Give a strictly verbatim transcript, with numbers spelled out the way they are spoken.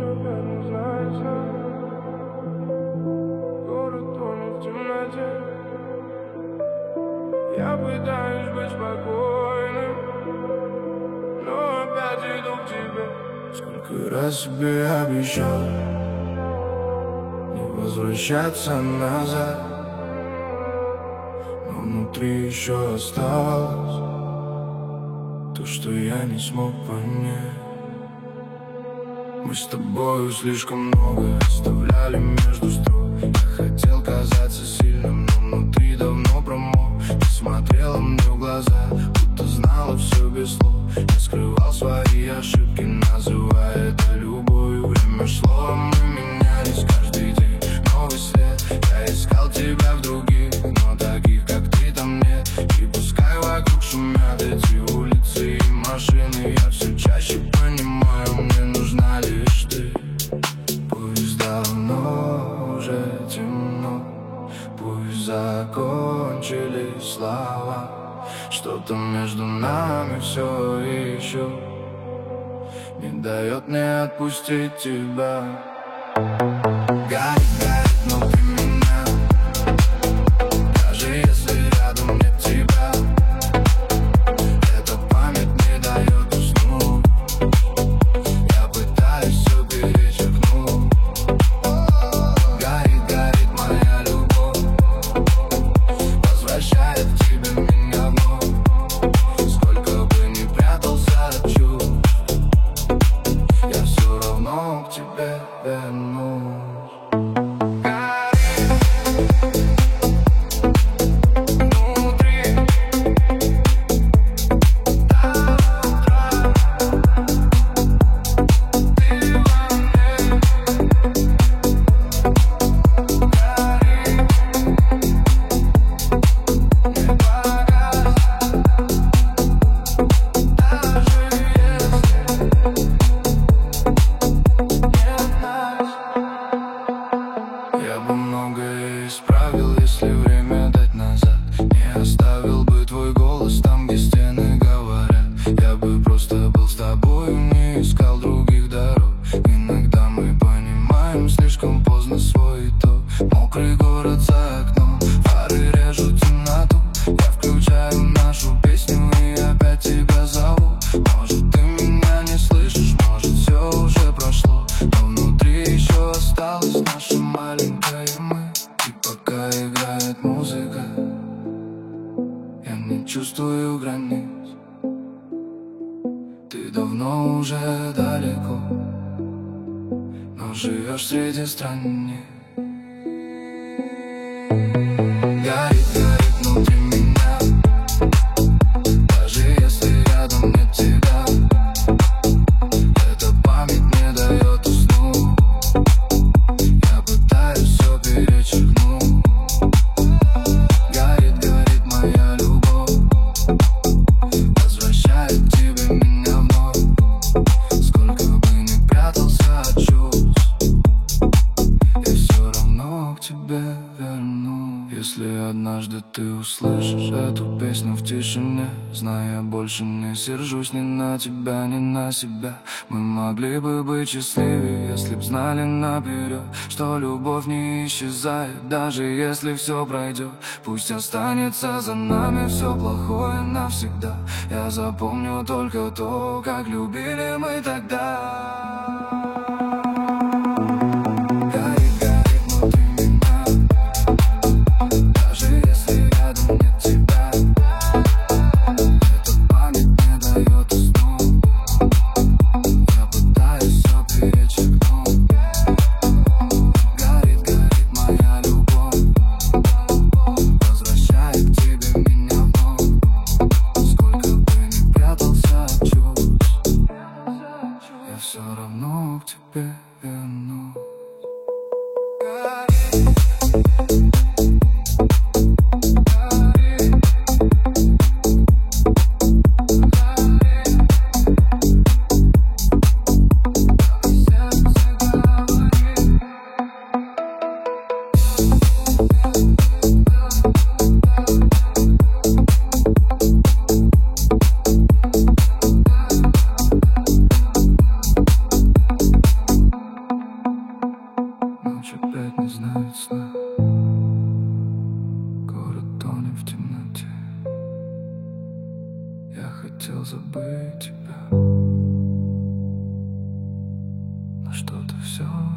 опять не знаю сам. Город тонет в темноте. Я пытаюсь быть спокойным, но опять иду к тебе. Сколько раз тебе обещал не возвращаться назад, но внутри еще осталось то, что я не смог понять. Мы с тобою слишком много оставляли между строк. Я хотел казаться сильным, но внутри давно промок. Ты смотрела мне в глаза, будто знала все без слов. Я скрывал свои ошибки, называя это любовью. Время шло, мы менялись каждый день. Новый свет, я искал тебя в других, но таких, как ты, там нет. И пускай вокруг шумят эти улицы и машины, я все чаще понимаю, мне нужна лишь ты. Пусть давно уже темно, пусть закончились слова, что-то между нами все еще не дает мне отпустить тебя. Горит, горит внутри меня, даже если рядом нет тебя. Эта память не дает уснуть, я пытаюсь все перечеркнуть. Горит, горит моя любовь, возвращает к тебе меня вновь. Сколько бы ни прятался от чувств, я все равно к тебе вернусь. Я бы многое исправил, если время дать назад. Не оставил бы твой голос там, где стены говорят. Я бы просто был с тобой, не искал других дорог. Иногда мы понимаем слишком поздно свой итог. Мокрый город за окном, фары режут темноту. Я включаю нашу песню и опять тебя зову. Может, ты меня не слышишь, может, все уже прошло, но внутри еще осталось наше маленькое мы. И пока играет музыка, я не чувствую границ. Ты давно уже далеко, но живешь среди страниц. Горит, горит внутри меня, даже если рядом нет тебя. Эта память не дает уснуть, я пытаюсь все перечеркнуть. Горит, горит моя любовь, возвращает к тебе меня вновь. Сколько бы ни прятался от чувств, я все равно к тебе вернусь. Если однажды ты услышишь эту песню в тишине, знай, я больше не сержусь ни на тебя, ни на себя. Мы могли бы быть счастливее, если б знали наперед, что любовь не исчезает, даже если все пройдет. Пусть останется за нами все плохое навсегда. Я запомню только то, как любили мы тогда. Все равно к тебе вернусь. Город тонет в темноте. Я хотел забыть тебя, но что-то все